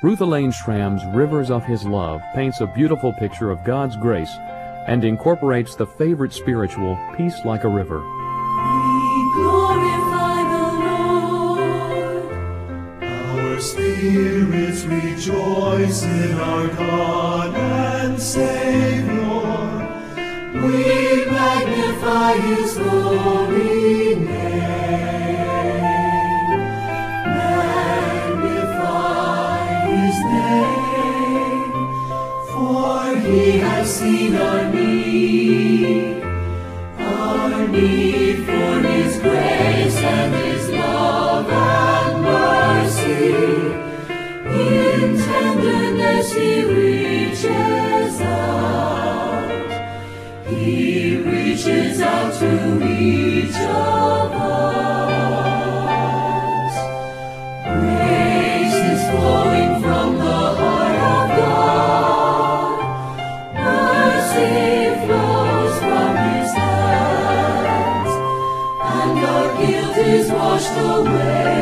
Ruth Elaine Schramm's Rivers of His Love paints a beautiful picture of God's grace and incorporates the favorite spiritual, Peace Like a River. We glorify the Lord. Our spirits rejoice in our God and Savior. We magnify His holy name. Magnify His name. For He has seen our need for His grace and His love and mercy. In tenderness He reaches out. He reaches out to each of us. Grace is flowing from the heart of God. Mercy flows from His hands, and our guilt is washed away.